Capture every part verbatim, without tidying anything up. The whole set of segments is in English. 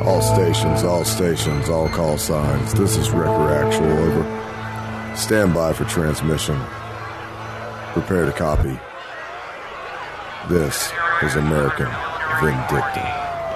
All stations, all stations, all call signs. This is Wrecker Actual, over. Stand by for transmission. Prepare to copy. This is American Vindicta.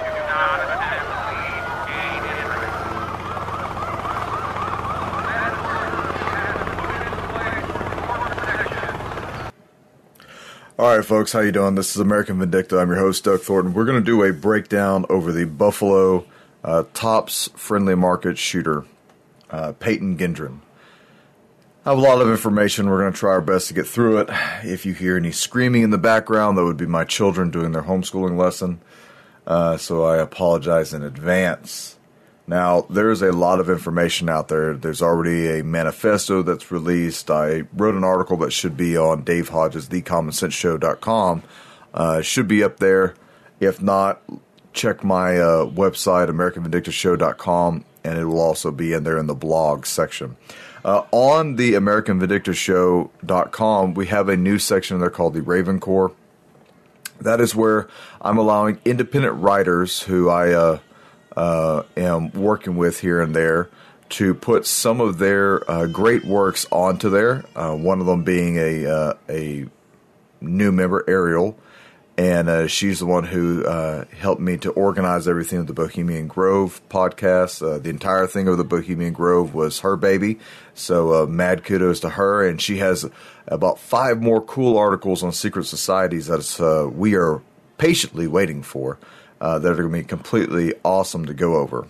All right, folks, how you doing? This is American Vindicta. I'm your host, Doug Thornton. We're going to do a breakdown over the Buffalo uh, Tops Friendly Market shooter, uh, Peyton Gendron. I have a lot of information. We're going to try our best to get through it. If you hear any screaming in the background, that would be my children doing their homeschooling lesson. Uh, so I apologize in advance. Now, there's a lot of information out there. There's already a manifesto that's released. I wrote an article that should be on Dave Hodges, the common sense show dot com. Uh, should be up there. If not, check my uh, website, American Vindicta Show dot com, and it will also be in there in the blog section. Uh, on the American Vindicta Show dot com, we have a new section there called the Raven Corps. That is where I'm allowing independent writers who I uh, uh, am working with here and there to put some of their uh, great works onto there. Uh, one of them being a uh, a new member, Ariel, and uh, she's the one who uh, helped me to organize everything with the Bohemian Grove podcast. Uh, the entire thing of the Bohemian Grove was her baby, so uh, mad kudos to her. And she has about five more cool articles on secret societies that uh, we are patiently waiting for uh, that are going to be completely awesome to go over.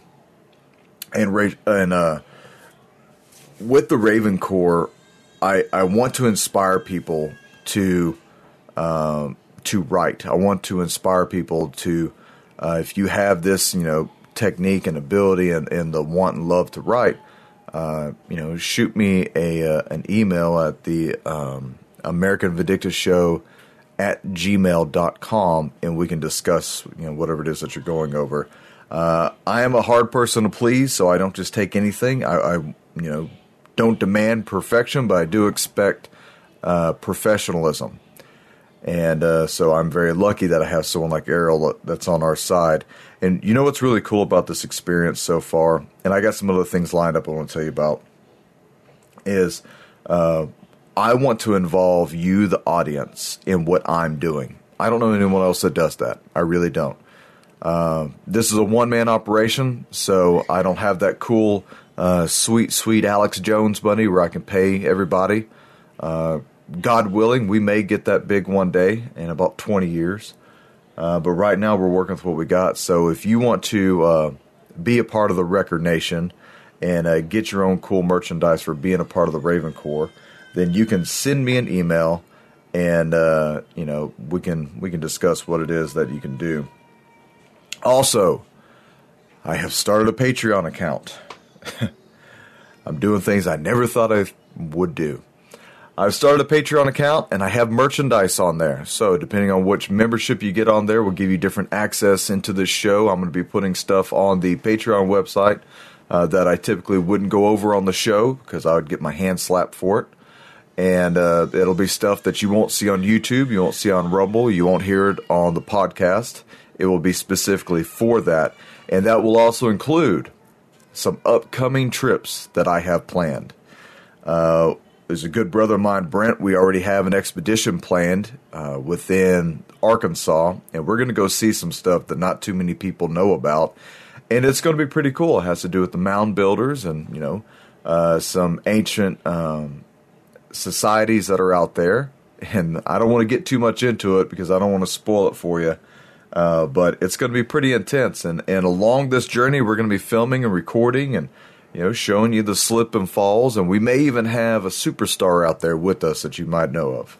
And and uh, with the Raven Corps, I, I want to inspire people to um, to write. I want to inspire people to, uh, if you have this, you know, technique and ability and, and the want and love to write, uh, you know, shoot me a uh, an email at the um, American Vindicta Show at gmail dot com, and we can discuss, you know, whatever it is that you're going over. Uh, I am a hard person to please, so I don't just take anything. I, I you know, don't demand perfection, but I do expect uh, professionalism. And uh, so I'm very lucky that I have someone like Ariel that's on our side. And you know what's really cool about this experience so far, and I got some other things lined up I want to tell you about, is uh, I want to involve you, the audience, in what I'm doing. I don't know anyone else that does that. I really don't. Uh, this is a one-man operation, so I don't have that cool, uh, sweet, sweet Alex Jones money where I can pay everybody. Uh, God willing, we may get that big one day in about twenty years. Uh, but right now we're working with what we got. So if you want to uh, be a part of the Record Nation and uh, get your own cool merchandise for being a part of the Raven Corps, then you can send me an email, and uh, you know we can we can discuss what it is that you can do. Also, I have started a Patreon account. I'm doing things I never thought I would do. I've started a Patreon account, and I have merchandise on there. So depending on which membership you get on there, will give you different access into this show. I'm going to be putting stuff on the Patreon website uh, that I typically wouldn't go over on the show because I would get my hand slapped for it. And uh, it'll be stuff that you won't see on YouTube, you won't see on Rumble, you won't hear it on the podcast. It will be specifically for that. And that will also include some upcoming trips that I have planned. Uh There's a good brother of mine, Brent. We already have an expedition planned uh, within Arkansas, and we're going to go see some stuff that not too many people know about. And it's going to be pretty cool. It has to do with the mound builders and, you know, uh, some ancient um, societies that are out there. And I don't want to get too much into it because I don't want to spoil it for you. Uh, but it's going to be pretty intense. And, and along this journey, we're going to be filming and recording and, you know, showing you the slip and falls, and we may even have a superstar out there with us that you might know of.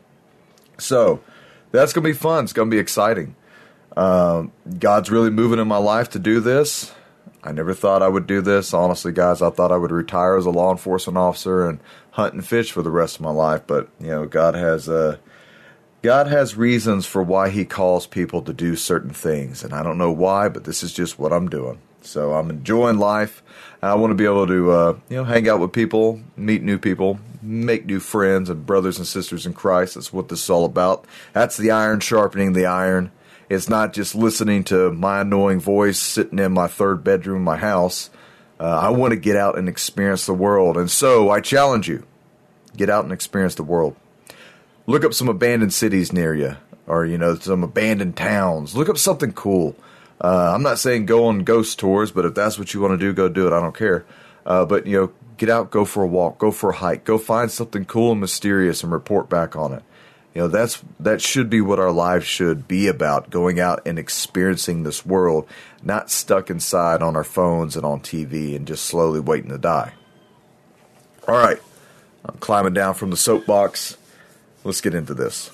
So that's going to be fun. It's going to be exciting. Um, God's really moving in my life to do this. I never thought I would do this. Honestly, guys, I thought I would retire as a law enforcement officer and hunt and fish for the rest of my life. But, you know, God has uh, God has reasons for why he calls people to do certain things. And I don't know why, but this is just what I'm doing. So I'm enjoying life. I want to be able to, uh, you know, hang out with people, meet new people, make new friends and brothers and sisters in Christ. That's what this is all about. That's the iron sharpening the iron. It's not just listening to my annoying voice sitting in my third bedroom in my house. Uh, I want to get out and experience the world. And so I challenge you, get out and experience the world. Look up some abandoned cities near you, or, you know, some abandoned towns. Look up something cool. Uh, I'm not saying go on ghost tours, but if that's what you want to do, go do it. I don't care. Uh, but, you know, get out, go for a walk, go for a hike, go find something cool and mysterious and report back on it. You know, that's that should be what our lives should be about, going out and experiencing this world, not stuck inside on our phones and on T V and just slowly waiting to die. All right, I'm climbing down from the soapbox. Let's get into this.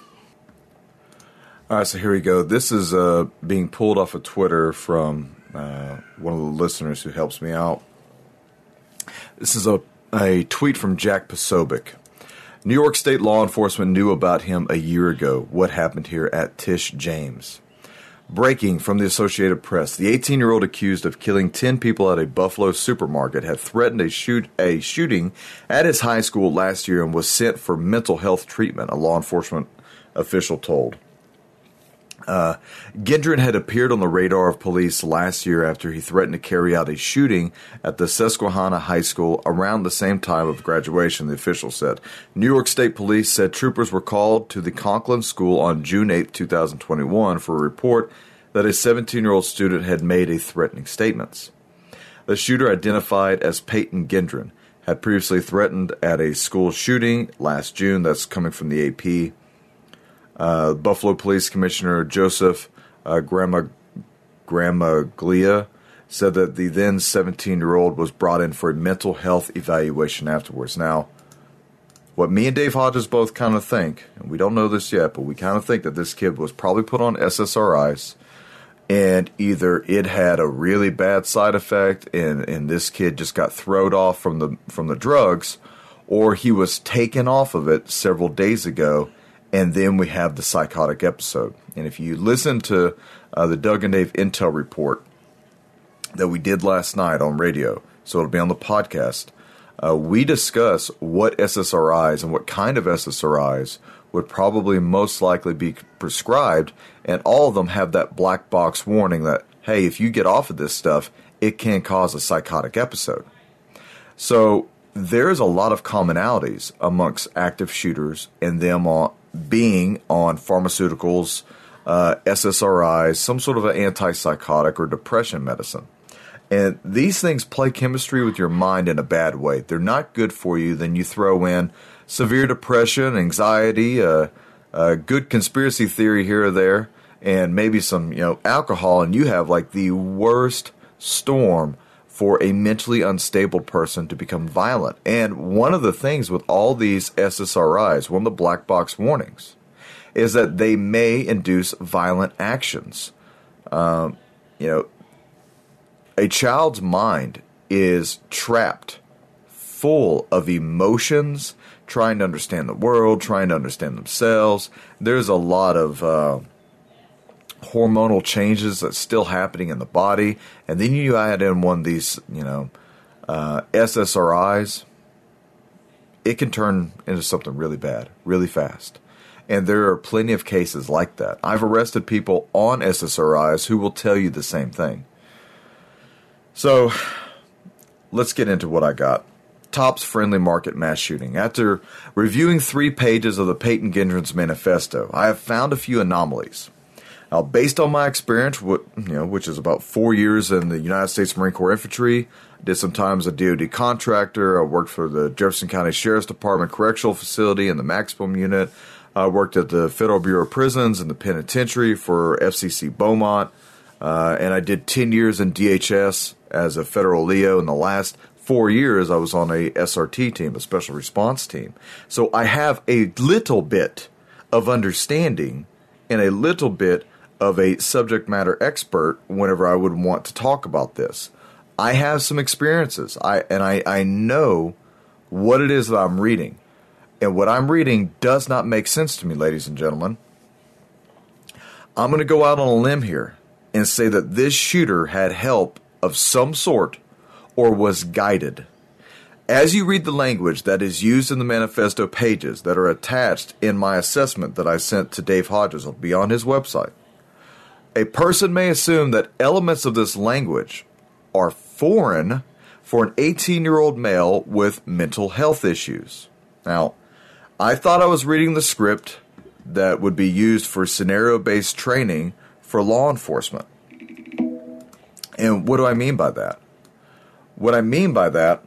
All right, so here we go. This is uh, being pulled off of Twitter from uh, one of the listeners who helps me out. This is a, a tweet from Jack Posobiec. New York State law enforcement knew about him a year ago. What happened here at Tish James? Breaking from the Associated Press, the eighteen-year-old accused of killing ten people at a Buffalo supermarket had threatened a, shoot, a shooting at his high school last year and was sent for mental health treatment, a law enforcement official told. Uh, Gendron had appeared on the radar of police last year after he threatened to carry out a shooting at the Susquehanna High School around the same time of graduation, the official said. New York State Police said troopers were called to the Conklin School on June eighth, twenty twenty-one for a report that a seventeen-year-old student had made a threatening statements. The shooter, identified as Peyton Gendron, had previously threatened at a school shooting last June. That's coming from the A P. Uh, Buffalo Police Commissioner Joseph uh, Grama, Gramaglia said that the then seventeen-year-old was brought in for a mental health evaluation afterwards. Now, what me and Dave Hodges both kind of think, and we don't know this yet, but we kind of think that this kid was probably put on S S R Is, and either it had a really bad side effect, and, and this kid just got thrown off from the from the drugs, or he was taken off of it several days ago. And then we have the psychotic episode. And if you listen to uh, the Doug and Dave Intel report that we did last night on radio, so it'll be on the podcast, uh, we discuss what S S R Is and what kind of S S R Is would probably most likely be prescribed. And all of them have that black box warning that, hey, if you get off of this stuff, it can cause a psychotic episode. So there's a lot of commonalities amongst active shooters and them on being on pharmaceuticals, uh, S S R Is, some sort of an antipsychotic or depression medicine. And these things play chemistry with your mind in a bad way. They're not good for you. Then you throw in severe depression, anxiety, uh, a good conspiracy theory here or there, and maybe some, you know, alcohol, and you have like the worst storm for a mentally unstable person to become violent. And one of the things with all these S S R Is, one of the black box warnings, is that they may induce violent actions. Um, you know, a child's mind is trapped full of emotions, trying to understand the world, trying to understand themselves. There's a lot of uh, hormonal changes that's still happening in the body, and then you add in one of these, you know, uh, S S R Is, it can turn into something really bad, really fast. And there are plenty of cases like that. I've arrested people on S S R Is who will tell you the same thing. So, let's get into what I got. Tops Friendly Market Mass Shooting. After reviewing three pages of the Peyton Gendron's manifesto, I have found a few anomalies. Now, based on my experience, what, you know, which is about four years in the United States Marine Corps Infantry, I did some time as a D O D contractor. I worked for the Jefferson County Sheriff's Department Correctional Facility and the Maximum Unit. I worked at the Federal Bureau of Prisons and the Penitentiary for F C C Beaumont. Uh, and I did ten years in D H S as a federal Leo. In the last four years, I was on a S R T team, a special response team. So I have a little bit of understanding and a little bit of a subject matter expert whenever I would want to talk about this. I have some experiences, I and I, I know what it is that I'm reading. And what I'm reading does not make sense to me, ladies and gentlemen. I'm going to go out on a limb here and say that this shooter had help of some sort or was guided. As you read the language that is used in the manifesto pages that are attached in my assessment that I sent to Dave Hodges, it'll be on his website. A person may assume that elements of this language are foreign for an eighteen-year-old male with mental health issues. Now, I thought I was reading the script that would be used for scenario-based training for law enforcement. And what do I mean by that? What I mean by that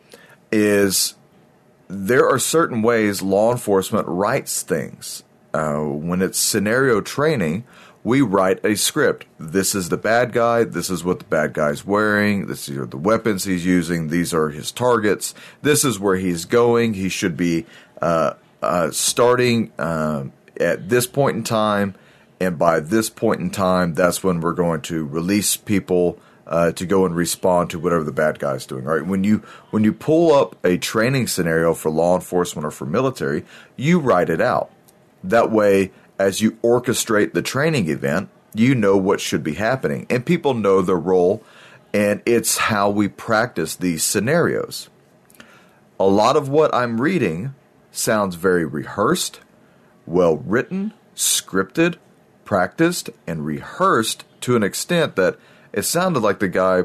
is there are certain ways law enforcement writes things. Uh, when it's scenario training, we write a script. This is the bad guy. This is what the bad guy's wearing. This are the weapons he's using. These are his targets. This is where he's going. He should be uh, uh, starting uh, at this point in time. And by this point in time, that's when we're going to release people uh, to go and respond to whatever the bad guy's doing. Right? When you when you pull up a training scenario for law enforcement or for military, you write it out. That way, as you orchestrate the training event, you know what should be happening. And people know their role, and it's how we practice these scenarios. A lot of what I'm reading sounds very rehearsed, well-written, scripted, practiced, and rehearsed to an extent that it sounded like the guy,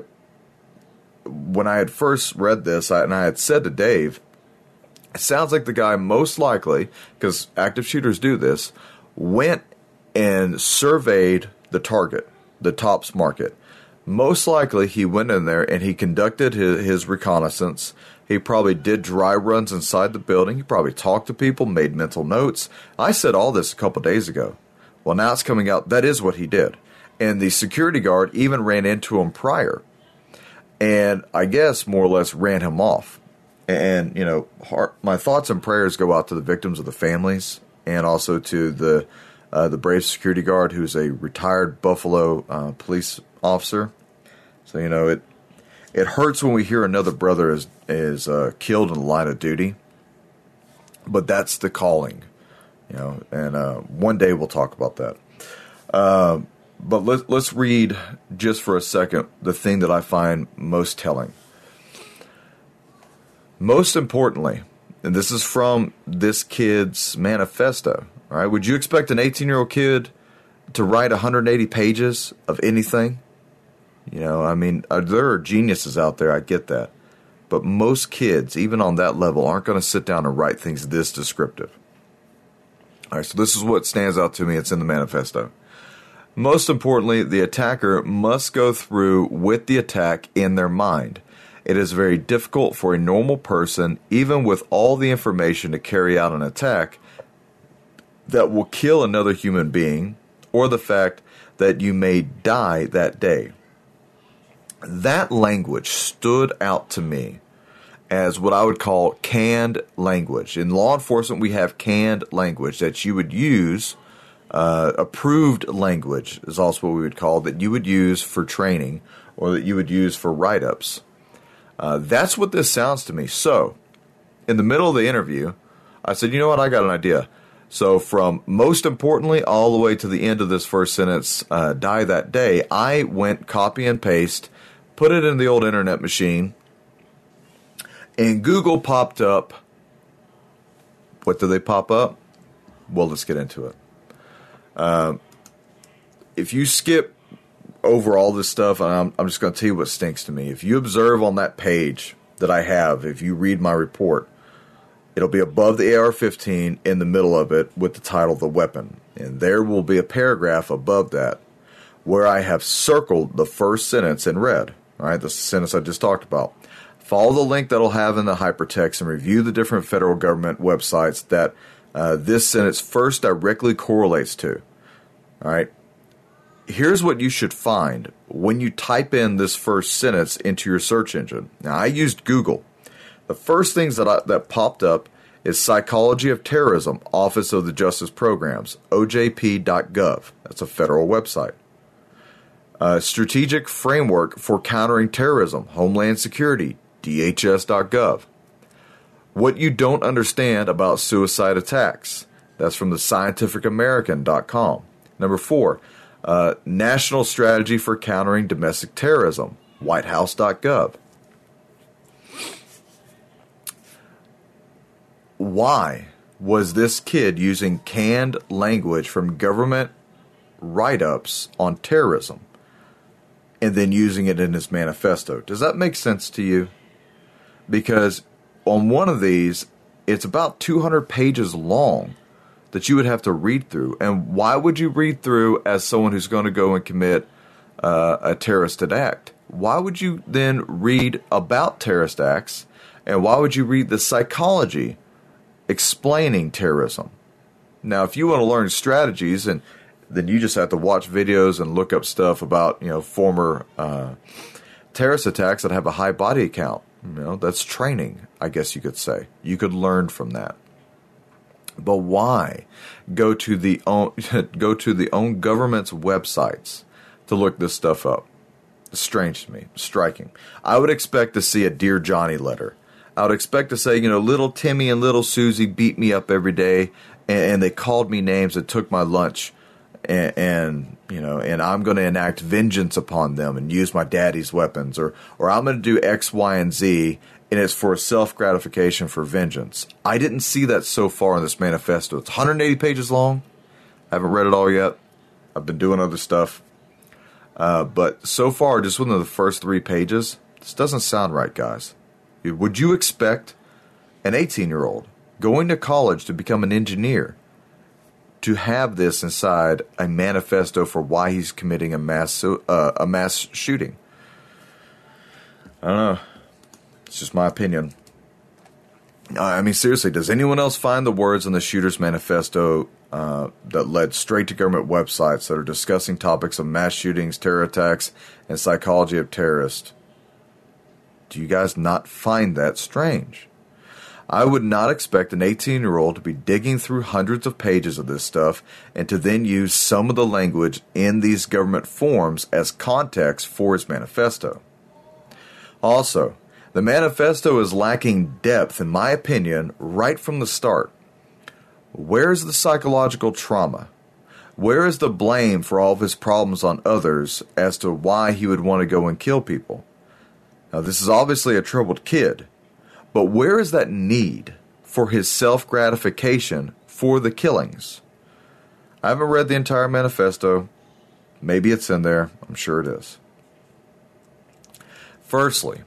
when I had first read this, and I had said to Dave, it sounds like the guy most likely, because active shooters do this, went and surveyed the target, the TOPS market. Most likely he went in there and he conducted his, his reconnaissance. He probably did dry runs inside the building. He probably talked to people, made mental notes. I said all this a couple days ago. Well, now it's coming out. That is what he did. And the security guard even ran into him prior. And I guess more or less ran him off. And, you know, heart, my thoughts and prayers go out to the victims of the families and also to the uh, the brave security guard who's a retired Buffalo uh, police officer. So, you know, it it hurts when we hear another brother is, is uh, killed in the line of duty. But that's the calling, you know, and uh, one day we'll talk about that. Uh, but let's, let's read just for a second the thing that I find most telling. Most importantly, and this is from this kid's manifesto, all right? Would you expect an eighteen-year-old kid to write one hundred eighty pages of anything? You know, I mean, uh, there are geniuses out there, I get that. But most kids, even on that level, aren't going to sit down and write things this descriptive. All right, so this is what stands out to me. It's in the manifesto. Most importantly, the attacker must go through with the attack in their mind. It is very difficult for a normal person, even with all the information, to carry out an attack that will kill another human being, or the fact that you may die that day. That language stood out to me as what I would call canned language. In law enforcement, we have canned language that you would use, uh, approved language is also what we would call, that you would use for training or that you would use for write-ups. Uh, that's what this sounds to me. So, in the middle of the interview, I said, you know what, I got an idea. So from most importantly all the way to the end of this first sentence, uh, die that day, I went copy and paste, put it in the old internet machine, and Google popped up. What do they pop up? Well, let's get into it. Uh, if you skip over all this stuff, I'm, I'm just going to tell you what stinks to me. If you observe on that page that I have, if you read my report, it'll be above the A R fifteen in the middle of it with the title, The Weapon. And there will be a paragraph above that where I have circled the first sentence in red. All right, the sentence I just talked about. Follow the link that I'll have in the hypertext and review the different federal government websites that uh, this sentence first directly correlates to. All right. Here's what you should find when you type in this first sentence into your search engine. Now, I used Google. The first things that I, that popped up is Psychology of Terrorism, Office of the Justice Programs, O J P dot gov. That's a federal website. Uh, Strategic Framework for Countering Terrorism, Homeland Security, D H S dot gov. What you don't understand about suicide attacks. That's from the scientific american dot com. Number four, uh, National Strategy for Countering Domestic Terrorism, white house dot gov. Why was this kid using canned language from government write-ups on terrorism and then using it in his manifesto. Does that make sense to you? Because on one of these, it's about two hundred pages long that you would have to read through. And why would you read through as someone who's going to go and commit uh, a terroristic act? Why would you then read about terrorist acts? And why would you read the psychology explaining terrorism? Now, if you want to learn strategies, and then you just have to watch videos and look up stuff about, you know, former uh, terrorist attacks that have a high body count. You know, that's training, I guess you could say. You could learn from that. But why go to the own, go to the own government's websites to look this stuff up? It's strange to me, striking. I would expect to see a Dear Johnny letter. I would expect to say, you know, little Timmy and little Susie beat me up every day, and, and they called me names and took my lunch, and, and you know, and I'm going to enact vengeance upon them and use my daddy's weapons, or or I'm going to do X, Y, and Z, and it's for self-gratification for vengeance. I didn't see that so far in this manifesto. It's one hundred eighty pages long. I haven't read it all yet. I've been doing other stuff. Uh, but so far, just within the first three pages, this doesn't sound right, guys. Would you expect an eighteen-year-old going to college to become an engineer to have this inside a manifesto for why he's committing a mass uh, a mass shooting? I don't know. It's just my opinion. I mean, seriously, does anyone else find the words in the shooter's manifesto uh, that led straight to government websites that are discussing topics of mass shootings, terror attacks, and psychology of terrorists? Do you guys not find that strange? I would not expect an eighteen-year-old to be digging through hundreds of pages of this stuff and to then use some of the language in these government forms as context for his manifesto. Also, the manifesto is lacking depth, in my opinion, right from the start. Where is the psychological trauma? Where is the blame for all of his problems on others as to why he would want to go and kill people? Now, this is obviously a troubled kid, but where is that need for his self-gratification for the killings? I haven't read the entire manifesto. Maybe it's in there. I'm sure it is. Firstly,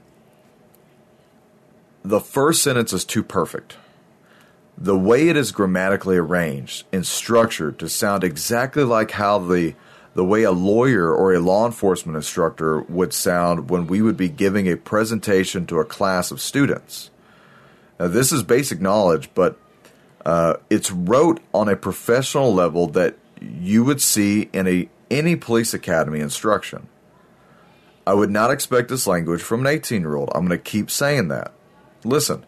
the first sentence is too perfect. The way it is grammatically arranged and structured to sound exactly like how the the way a lawyer or a law enforcement instructor would sound when we would be giving a presentation to a class of students. Now, this is basic knowledge, but uh, it's wrote on a professional level that you would see in a any police academy instruction. I would not expect this language from an eighteen-year-old. I'm going to keep saying that. Listen,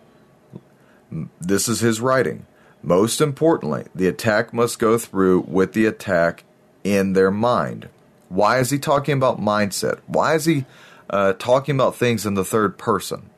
this is his writing. Most importantly, the attack must go through with the attack in their mind. Why is he talking about mindset? Why is he uh, talking about things in the third person?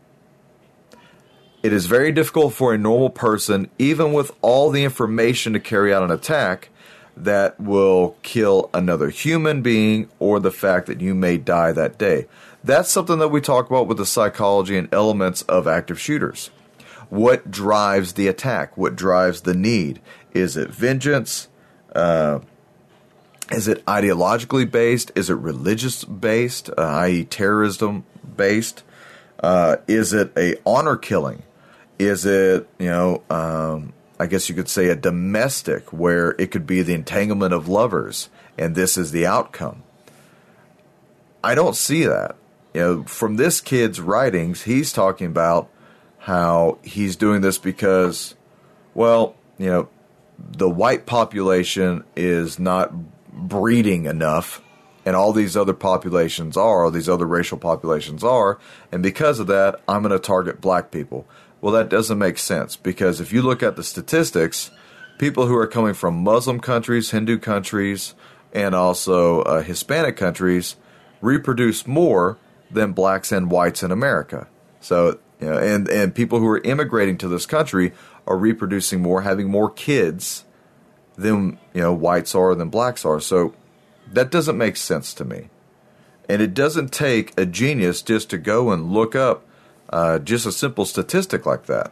It is very difficult for a normal person, even with all the information to carry out an attack that will kill another human being or the fact that you may die that day. That's something that we talk about with the psychology and elements of active shooters. What drives the attack? What drives the need? Is it vengeance? Uh, is it ideologically based? Is it religious based, uh, that is terrorism based? Uh, is it a honor killing? Is it, you know, um, I guess you could say a domestic where it could be the entanglement of lovers and this is the outcome? I don't see that. You know, from this kid's writings, he's talking about how he's doing this because, well, you know, the white population is not breeding enough, and all these other populations are, all these other racial populations are, and because of that, I'm going to target black people. Well, that doesn't make sense, because if you look at the statistics, people who are coming from Muslim countries, Hindu countries, and also uh, Hispanic countries reproduce more than blacks and whites in America. So, you know, and, and people who are immigrating to this country are reproducing more, having more kids than, you know, whites are, than blacks are. So that doesn't make sense to me. And it doesn't take a genius just to go and look up uh, just a simple statistic like that.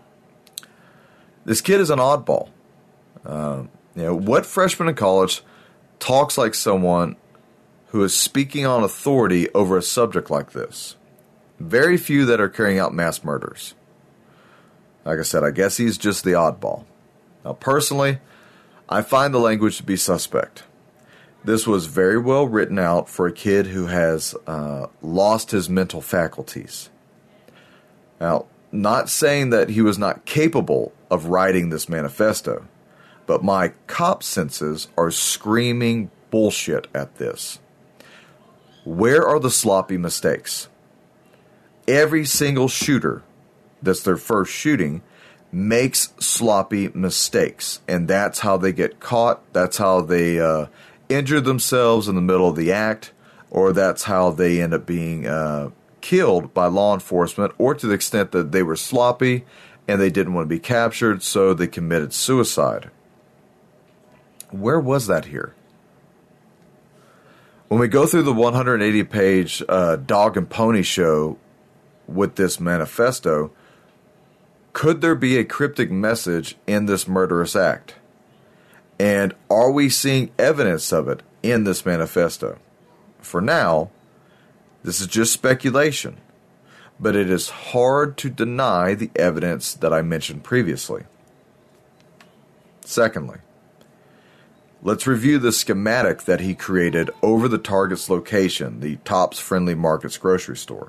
This kid is an oddball. Uh, you know, what freshman in college talks like someone who is speaking on authority over a subject like this. Very few that are carrying out mass murders. Like I said, I guess he's just the oddball. Now, personally, I find the language to be suspect. This was very well written out for a kid who has uh, lost his mental faculties. Now, not saying that he was not capable of writing this manifesto, but my cop senses are screaming bullshit at this. Where are the sloppy mistakes? Every single shooter that's their first shooting makes sloppy mistakes, and that's how they get caught. That's how they uh, injure themselves in the middle of the act, or that's how they end up being uh, killed by law enforcement, or to the extent that they were sloppy and they didn't want to be captured, so they committed suicide. Where was that here? When we go through the one hundred eighty page uh, dog and pony show with this manifesto, could there be a cryptic message in this murderous act? And are we seeing evidence of it in this manifesto? For now, this is just speculation, but it is hard to deny the evidence that I mentioned previously. Secondly, let's review the schematic that he created over the target's location, the Tops Friendly Markets grocery store.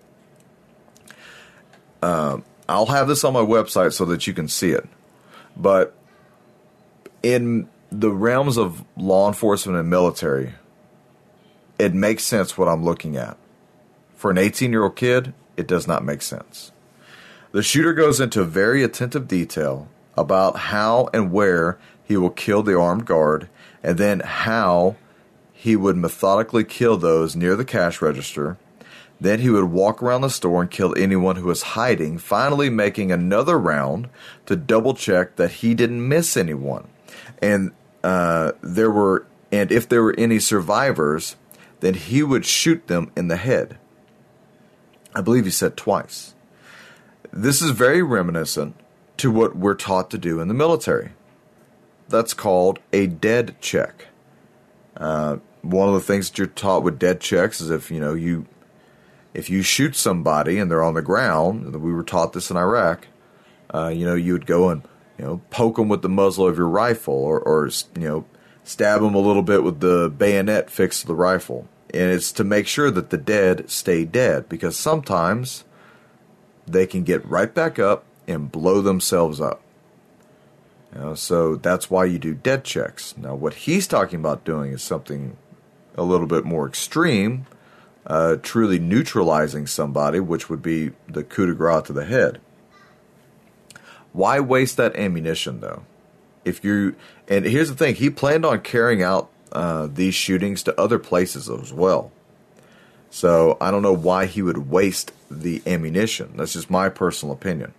Uh, I'll have this on my website so that you can see it. But in the realms of law enforcement and military, it makes sense what I'm looking at. For an eighteen-year-old kid, it does not make sense. The shooter goes into very attentive detail about how and where he will kill the armed guard, and then how he would methodically kill those near the cash register. Then he would walk around the store and kill anyone who was hiding, finally making another round to double check that he didn't miss anyone. And uh, there were, and if there were any survivors, then he would shoot them in the head. I believe he said twice. This is very reminiscent to what we're taught to do in the military. That's called a dead check. Uh, one of the things that you're taught with dead checks is if you know you. If you shoot somebody and they're on the ground, we were taught this in Iraq, uh, you know, you would go and, you know, poke them with the muzzle of your rifle, or, or, you know, stab them a little bit with the bayonet fixed to the rifle. And it's to make sure that the dead stay dead, because sometimes they can get right back up and blow themselves up. You know, so that's why you do dead checks. Now, what he's talking about doing is something a little bit more extreme. Uh, truly neutralizing somebody, which would be the coup de grace to the head. Why waste that ammunition, though? If you and here's the thing, he planned on carrying out uh, these shootings to other places as well. So I don't know why he would waste the ammunition. That's just my personal opinion.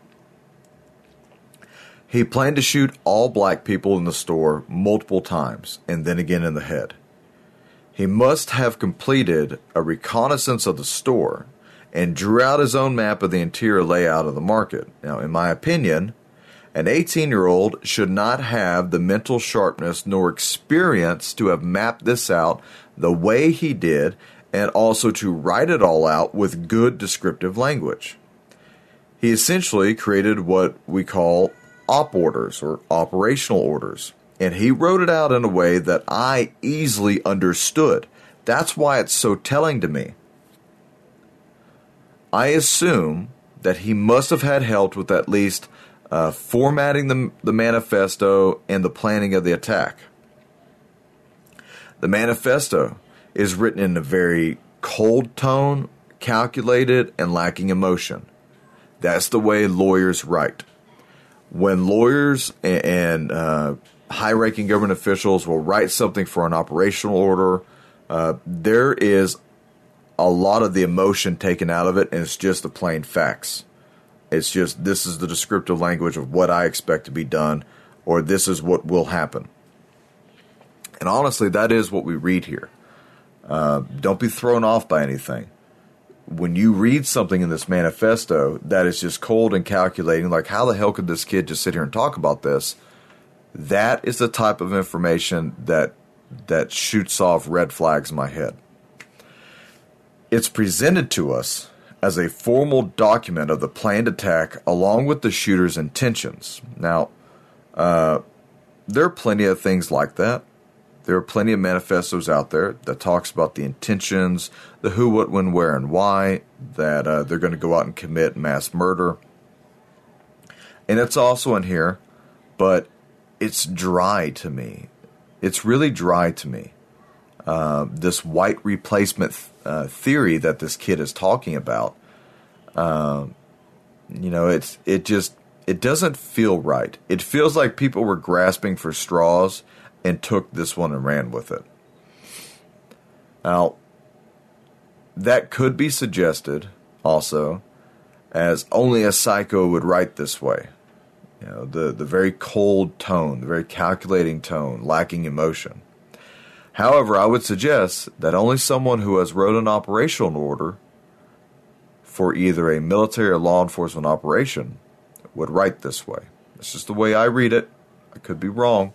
He planned to shoot all black people in the store multiple times, and then again in the head. He must have completed a reconnaissance of the store and drew out his own map of the interior layout of the market. Now, in my opinion, an eighteen-year-old should not have the mental sharpness nor experience to have mapped this out the way he did, and also to write it all out with good descriptive language. He essentially created what we call op orders or operational orders. And he wrote it out in a way that I easily understood. That's why it's so telling to me. I assume that he must have had help with at least uh, formatting the, the manifesto and the planning of the attack. The manifesto is written in a very cold tone, calculated, and lacking emotion. That's the way lawyers write. When lawyers and... and uh, high-ranking government officials will write something for an operational order, uh, there is a lot of the emotion taken out of it, and it's just the plain facts. It's just, this is the descriptive language of what I expect to be done, or this is what will happen. And honestly, that is what we read here. Uh, don't be thrown off by anything. When you read something in this manifesto that is just cold and calculating, like how the hell could this kid just sit here and talk about this? That is the type of information that that shoots off red flags in my head. It's presented to us as a formal document of the planned attack along with the shooter's intentions. Now, uh, there are plenty of things like that. There are plenty of manifestos out there that talks about the intentions, the who, what, when, where, and why, that uh, they're going to go out and commit mass murder. And it's also in here, but it's dry to me. It's really dry to me. Uh, this white replacement th- uh, theory that this kid is talking about, uh, you know, it's it just it doesn't feel right. It feels like people were grasping for straws and took this one and ran with it. Now, that could be suggested also as only a psycho would write this way. You know, the, the very cold tone, the very calculating tone, lacking emotion. However, I would suggest that only someone who has wrote an operational order for either a military or law enforcement operation would write this way. It's just the way I read it. I could be wrong.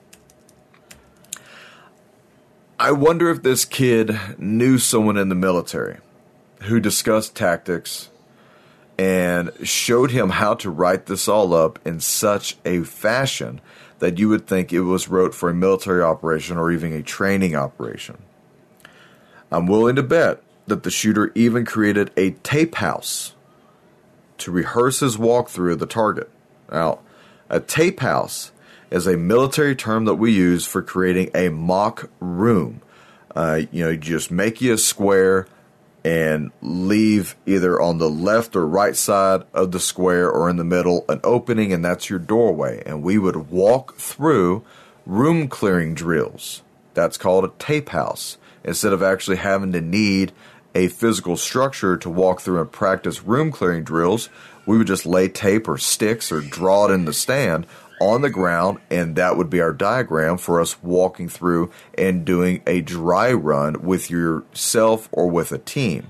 I wonder if this kid knew someone in the military who discussed tactics and showed him how to write this all up in such a fashion that you would think it was wrote for a military operation or even a training operation. I'm willing to bet that the shooter even created a tape house to rehearse his walkthrough of the target. Now, a tape house is a military term that we use for creating a mock room. Uh, you know, you just make you a square and leave either on the left or right side of the square or in the middle an opening, and that's your doorway. And we would walk through room clearing drills. That's called a tape house. Instead of actually having to need a physical structure to walk through and practice room clearing drills, we would just lay tape or sticks or draw it in the stand on the ground, and that would be our diagram for us walking through and doing a dry run with yourself or with a team.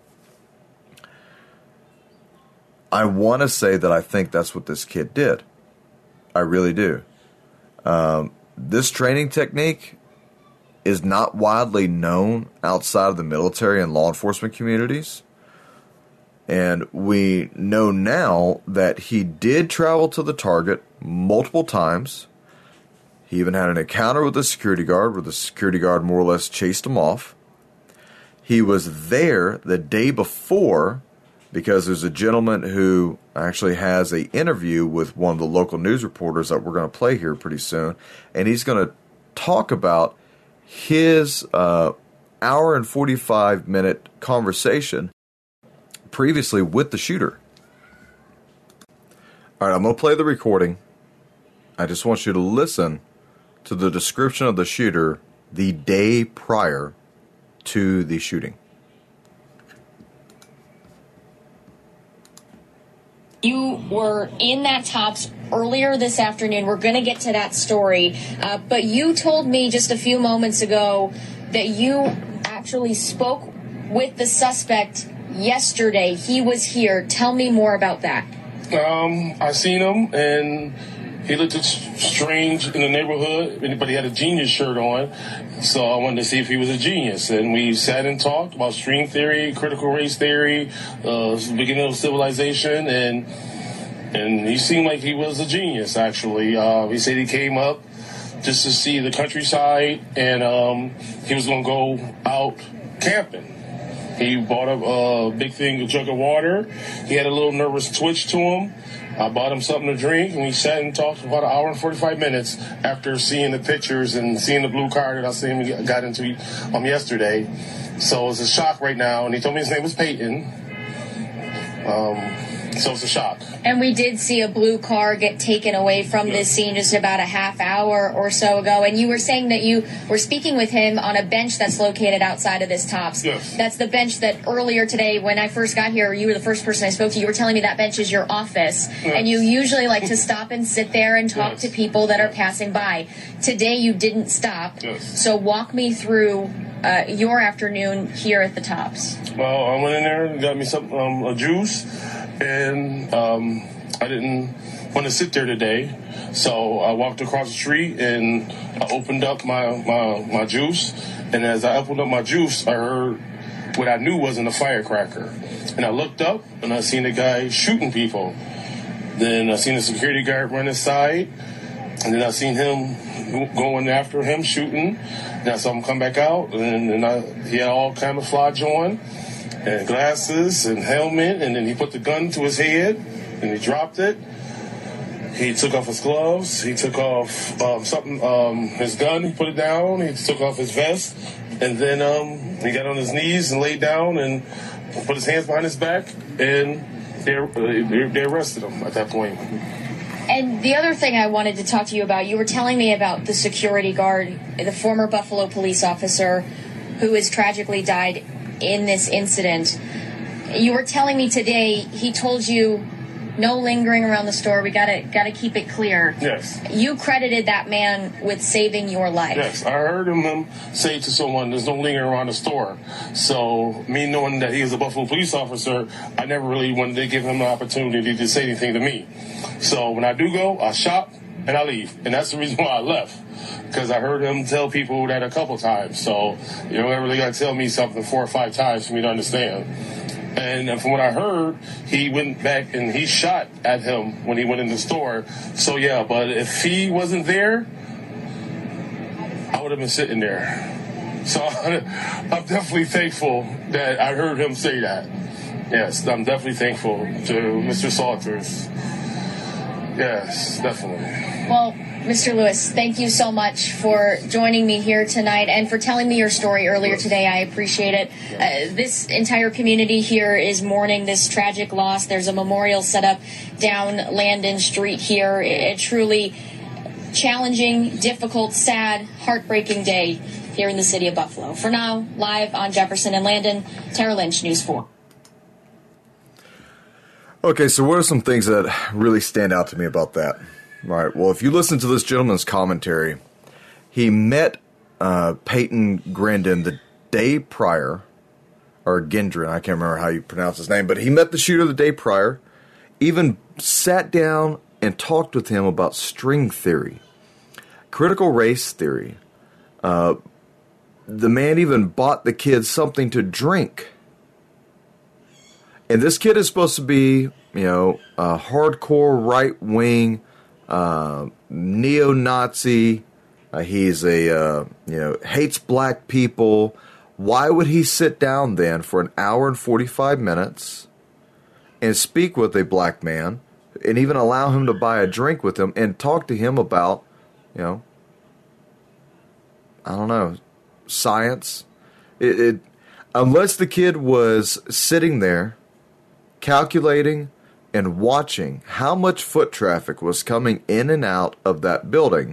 I want to say that I think that's what this kid did. I really do. Um, this training technique is not widely known outside of the military and law enforcement communities. And we know now that he did travel to the target multiple times. He even had an encounter with the security guard where the security guard more or less chased him off. He was there the day before because there's a gentleman who actually has an interview with one of the local news reporters that we're going to play here pretty soon. And he's going to talk about his uh, hour and forty-five minute conversation previously with the shooter. All right, I'm going to play the recording. I just want you to listen to the description of the shooter the day prior to the shooting. You were in that Tops earlier this afternoon. We're going to get to that story. Uh, but you told me just a few moments ago that you actually spoke with the suspect yesterday. He was here. Tell me more about that. Um, I seen him, and he looked strange in the neighborhood, but he had a Genius shirt on, so I wanted to see if he was a genius. And we sat and talked about string theory, critical race theory, uh, beginning of civilization, and and he seemed like he was a genius, actually. Uh, he said he came up just to see the countryside, and um, he was going to go out camping. He bought a uh, big thing, a jug of water. He had a little nervous twitch to him. I bought him something to drink, and we sat and talked for about an hour and forty-five minutes after seeing the pictures and seeing the blue car that I seen him got into um, yesterday. So it's a shock right now, and he told me his name was Peyton. Um, so it's a shock. And we did see a blue car get taken away from yeah. this scene just about a half hour or so ago. And you were saying that you were speaking with him on a bench that's located outside of this Tops. Yes. That's the bench that earlier today, when I first got here, you were the first person I spoke to. You were telling me that bench is your office. Yes. And you usually like to stop and sit there and talk yes. to people that are passing by. Today you didn't stop. Yes. So walk me through uh, your afternoon here at the Tops. Well, I went in there and got me some um, a juice. And um, I didn't want to sit there today. So I walked across the street and I opened up my, my, my juice. And as I opened up my juice, I heard what I knew wasn't a firecracker. And I looked up and I seen a guy shooting people. Then I seen a security guard run aside. And then I seen him going after him, shooting. And I saw him come back out. And, and I, he had all camouflage on and glasses and helmet. And then he put the gun to his head and he dropped it. He took off his gloves. He took off um, something, um, his gun. He put it down. He took off his vest. And then um, he got on his knees and laid down and put his hands behind his back. And they, they, they arrested him at that point. And the other thing I wanted to talk to you about, you were telling me about the security guard, the former Buffalo police officer who has tragically died in this incident. You were telling me today he told you no lingering around the store. We gotta gotta keep it clear. Yes. You credited that man with saving your life. Yes, I heard him say to someone, "There's no lingering around the store." So me knowing that he was a Buffalo police officer, I never really wanted to give him the opportunity to say anything to me. So when I do go, I shop and I leave, and that's the reason why I left. Because I heard him tell people that a couple times. So you don't ever really got to tell me something four or five times for me to understand. And from what I heard, he went back and he shot at him when he went in the store. So, yeah, but if he wasn't there, I would have been sitting there. So I'm definitely thankful that I heard him say that. Yes, I'm definitely thankful to Mister Salters. Yes, definitely. Well, Mister Lewis, thank you so much for joining me here tonight and for telling me your story earlier today. I appreciate it. Uh, this entire community here is mourning this tragic loss. There's a memorial set up down Landon Street here. A truly challenging, difficult, sad, heartbreaking day here in the city of Buffalo. For now, live on Jefferson and Landon, Tara Lynch, News four. Okay, so what are some things that really stand out to me about that? All right, well, if you listen to this gentleman's commentary, he met uh, Peyton Grandin the day prior, or Gendron, I can't remember how you pronounce his name, but he met the shooter the day prior, even sat down and talked with him about string theory, critical race theory. Uh, the man even bought the kid something to drink. And this kid is supposed to be, you know, a hardcore right-wing Uh, neo-Nazi. Uh, he's a, uh, you know, hates black people. Why would he sit down then for an hour and forty-five minutes and speak with a black man and even allow him to buy a drink with him and talk to him about, you know, I don't know, science? It, it unless the kid was sitting there calculating and watching how much foot traffic was coming in and out of that building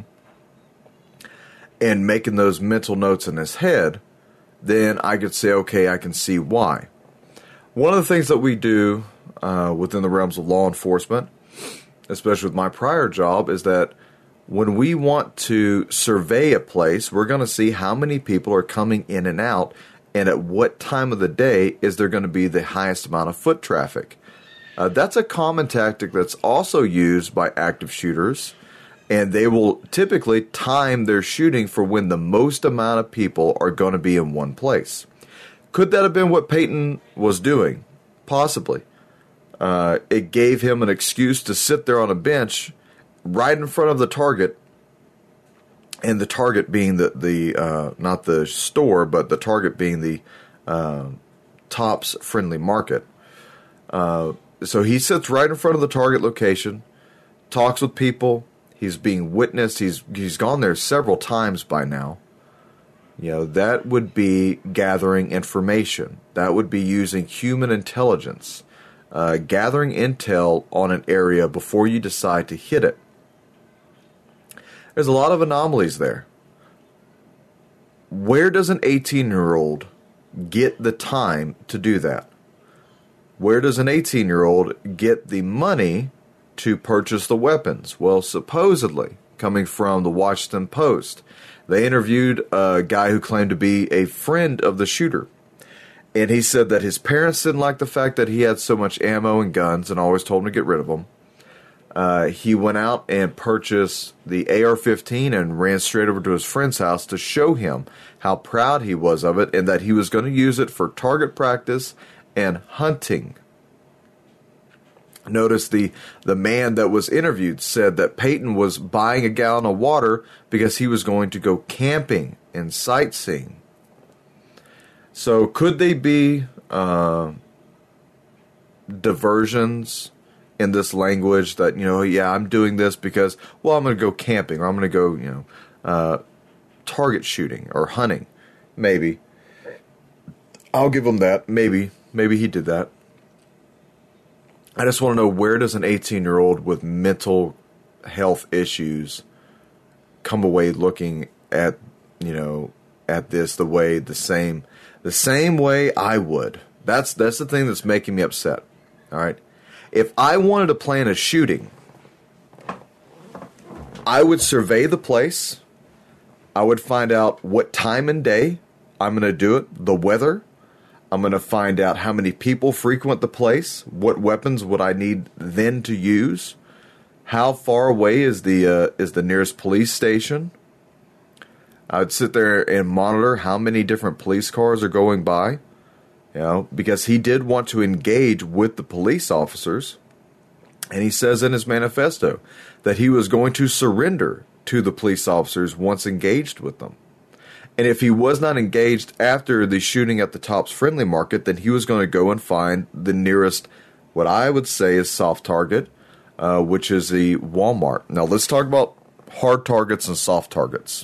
and making those mental notes in his head, then I could say, okay, I can see why. One of the things that we do uh, within the realms of law enforcement, especially with my prior job, is that when we want to survey a place, we're going to see how many people are coming in and out and at what time of the day is there going to be the highest amount of foot traffic. Uh, that's a common tactic that's also used by active shooters, and they will typically time their shooting for when the most amount of people are going to be in one place. Could that have been what Peyton was doing? Possibly. Uh, it gave him an excuse to sit there on a bench right in front of the target, and the target being the, the uh, not the store, but the target being the uh, Tops Friendly Market. Uh, So he sits right in front of the target location, talks with people. He's being witnessed. He's he's gone there several times by now. You know, that would be gathering information. That would be using human intelligence, uh, gathering intel on an area before you decide to hit it. There's a lot of anomalies there. Where does an eighteen-year-old get the time to do that? Where does an eighteen-year-old get the money to purchase the weapons? Well, supposedly, coming from the Washington Post, they interviewed a guy who claimed to be a friend of the shooter. And he said that his parents didn't like the fact that he had so much ammo and guns and always told him to get rid of them. Uh, he went out and purchased the A R fifteen and ran straight over to his friend's house to show him how proud he was of it and that he was going to use it for target practice and hunting. Notice the, the man that was interviewed said that Peyton was buying a gallon of water because he was going to go camping and sightseeing. So could they be uh, diversions in this language that, you know, yeah, I'm doing this because, well, I'm going to go camping or I'm going to go, you know, uh, target shooting or hunting? Maybe. I'll give him that. Maybe. Maybe he did that. I just want to know, where does an eighteen-year-old with mental health issues come away looking at, you know, at this the way, the same, the same way I would? That's that's the thing that's making me upset. All right. If I wanted to plan a shooting, I would survey the place. I would find out what time and day I'm going to do it, the weather. I'm going to find out how many people frequent the place, what weapons would I need then to use, how far away is the uh, is the nearest police station. I would sit there and monitor how many different police cars are going by, you know, because he did want to engage with the police officers, and he says in his manifesto that he was going to surrender to the police officers once engaged with them. And if he was not engaged after the shooting at the Tops Friendly Market, then he was going to go and find the nearest, what I would say is soft target, uh, which is the Walmart. Now let's talk about hard targets and soft targets.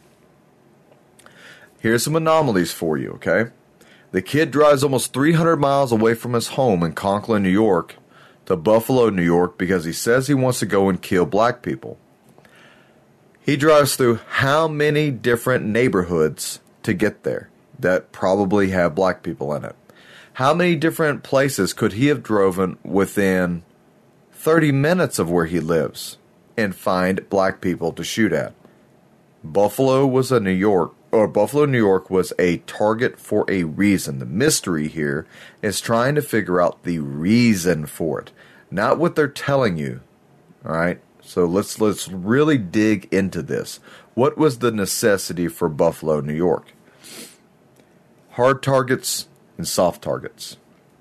Here's some anomalies for you, okay? The kid drives almost three hundred miles away from his home in Conklin, New York, to Buffalo, New York, because he says he wants to go and kill black people. He drives through how many different neighborhoods to get there that probably have black people in it? How many different places could he have driven within thirty minutes of where he lives and find black people to shoot at? Buffalo was a New York, or Buffalo, New York was a target for a reason. The mystery here is trying to figure out the reason for it, not what they're telling you, all right? So let's let's really dig into this. What was the necessity for Buffalo, New York? Hard targets and soft targets.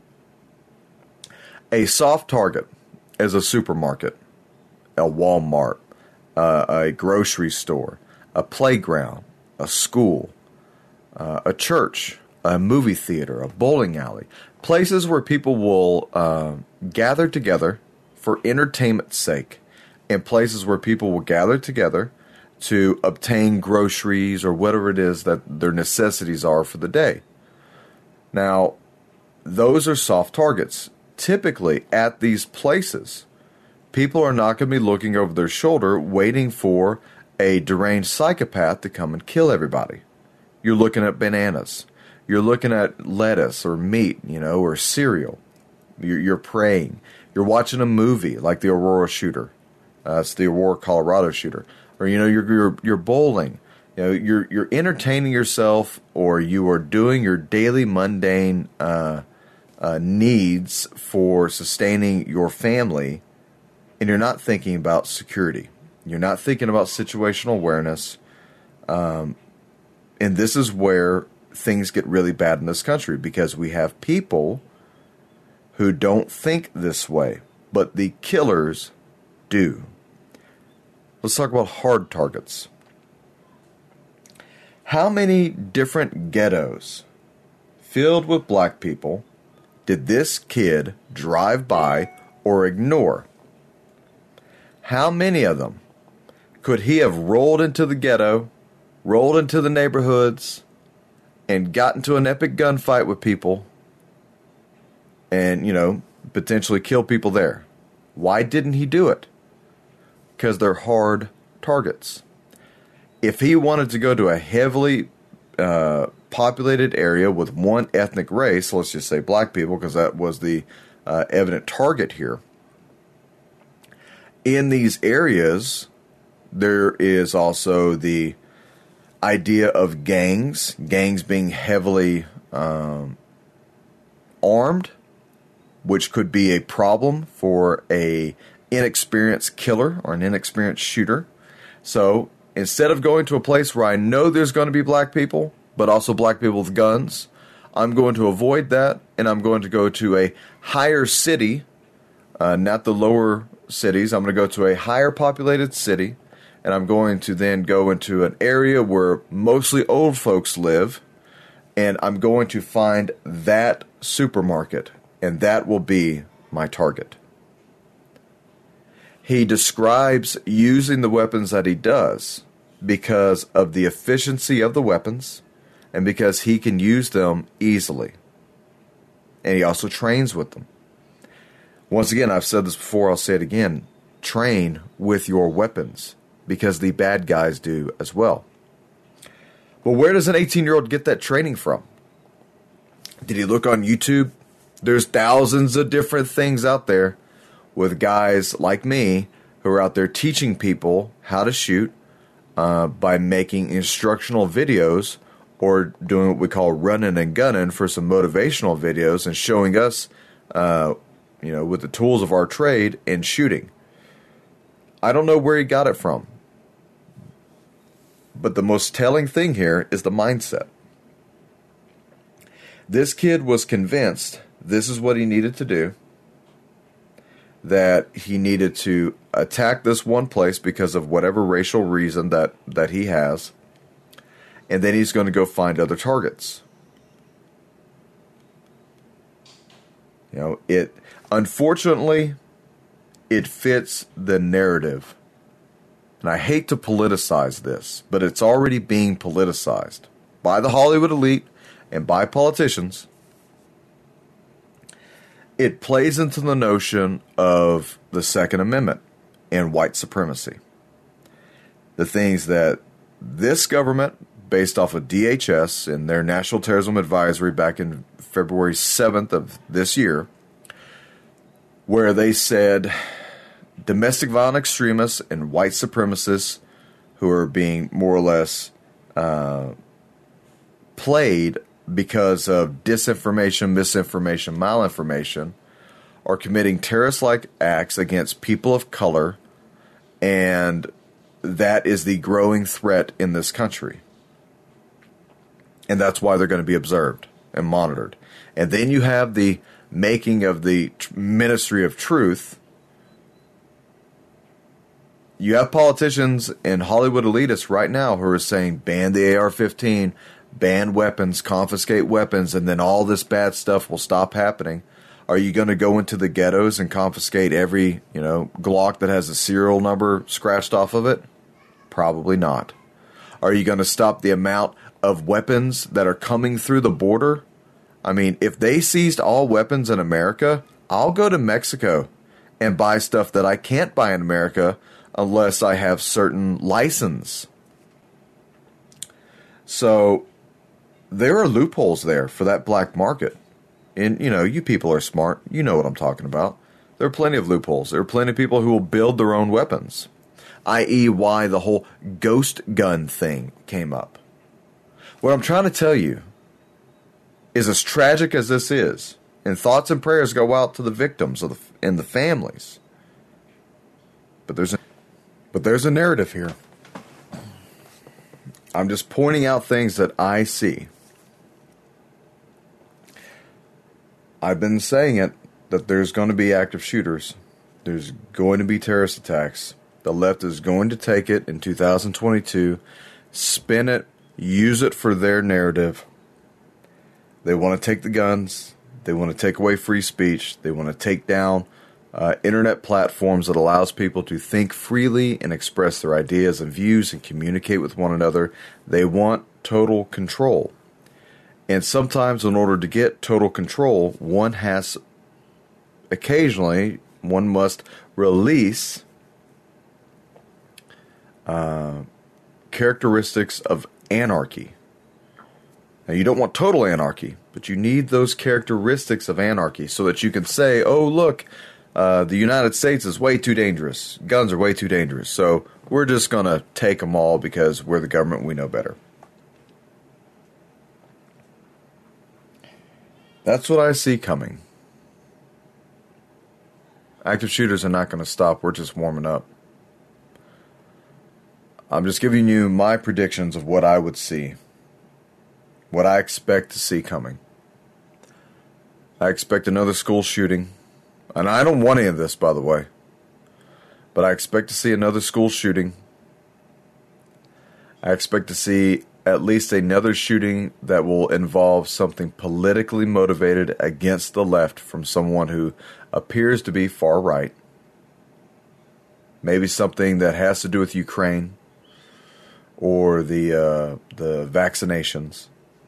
A soft target is a supermarket, a Walmart, uh, a grocery store, a playground, a school, uh, a church, a movie theater, a bowling alley. Places where people will uh, gather together for entertainment's sake. And places where people will gather together to obtain groceries or whatever it is that their necessities are for the day. Now, those are soft targets. Typically, at these places, people are not going to be looking over their shoulder waiting for a deranged psychopath to come and kill everybody. You're looking at bananas. You're looking at lettuce or meat, you know, or cereal. You're, you're praying. You're watching a movie like the Aurora shooter. Uh, it's the Aurora, Colorado shooter, or you know you're you're you're bowling, you know you're you're entertaining yourself, or you are doing your daily mundane uh, uh, needs for sustaining your family, and you're not thinking about security. You're not thinking about situational awareness, um, and this is where things get really bad in this country because we have people who don't think this way, but the killers do. Let's talk about hard targets. How many different ghettos filled with black people did this kid drive by or ignore? How many of them could he have rolled into the ghetto, rolled into the neighborhoods, and got into an epic gunfight with people and, you know, potentially kill people there? Why didn't he do it? Because they're hard targets. If he wanted to go to a heavily uh, populated area with one ethnic race, let's just say black people, because that was the uh, evident target here. In these areas, there is also the idea of gangs, gangs being heavily um, armed, which could be a problem for a inexperienced killer or an inexperienced shooter. So instead of going to a place where I know there's going to be black people, but also black people with guns, I'm going to avoid that, and I'm going to go to a higher city, uh, not the lower cities. I'm going to go to a higher populated city, and I'm going to then go into an area where mostly old folks live, and I'm going to find that supermarket, and that will be my target. He describes using the weapons that he does because of the efficiency of the weapons and because he can use them easily. And he also trains with them. Once again, I've said this before, I'll say it again. Train with your weapons because the bad guys do as well. Well, where does an eighteen-year-old get that training from? Did he look on YouTube? There's thousands of different things out there with guys like me who are out there teaching people how to shoot uh, by making instructional videos or doing what we call running and gunning for some motivational videos and showing us, uh, you know, with the tools of our trade and shooting. I don't know where he got it from. But the most telling thing here is the mindset. This kid was convinced this is what he needed to do, that he needed to attack this one place because of whatever racial reason that, that he has, and then he's going to go find other targets. You know, it unfortunately, it fits the narrative. And I hate to politicize this, but it's already being politicized by the Hollywood elite and by politicians. It plays into the notion of the Second Amendment and white supremacy. The things that this government, based off of D H S and their National Terrorism Advisory back in February seventh of this year, where they said domestic violent extremists and white supremacists who are being more or less uh, played because of disinformation, misinformation, malinformation, are committing terrorist-like acts against people of color, and that is the growing threat in this country. And that's why they're going to be observed and monitored. And then you have the making of the Ministry of Truth. You have politicians and Hollywood elitists right now who are saying ban the A R fifteen, ban weapons, confiscate weapons, and then all this bad stuff will stop happening. Are you going to go into the ghettos and confiscate every, you know, Glock that has a serial number scratched off of it? Probably not. Are you going to stop the amount of weapons that are coming through the border? I mean, if they seized all weapons in America, I'll go to Mexico and buy stuff that I can't buy in America unless I have certain license. So there are loopholes there for that black market. And, you know, you people are smart. You know what I'm talking about. There are plenty of loopholes. There are plenty of people who will build their own weapons, that is why the whole ghost gun thing came up. What I'm trying to tell you is, as tragic as this is, and thoughts and prayers go out to the victims of the, and the families, but there's a, but there's a narrative here. I'm just pointing out things that I see. I've been saying it, that there's going to be active shooters. There's going to be terrorist attacks. The left is going to take it in two thousand twenty-two, spin it, use it for their narrative. They want to take the guns. They want to take away free speech. They want to take down uh, internet platforms that allows people to think freely and express their ideas and views and communicate with one another. They want total control. And sometimes in order to get total control, one has, occasionally, one must release uh, characteristics of anarchy. Now, you don't want total anarchy, but you need those characteristics of anarchy so that you can say, oh, look, uh, the United States is way too dangerous. Guns are way too dangerous. So we're just going to take them all because we're the government, we know better. That's what I see coming. Active shooters are not going to stop. We're just warming up. I'm just giving you my predictions of what I would see. What I expect to see coming. I expect another school shooting. And I don't want any of this, by the way. But I expect to see another school shooting. I expect to see at least another shooting that will involve something politically motivated against the left from someone who appears to be far right. Maybe something that has to do with Ukraine or the uh, the vaccinations.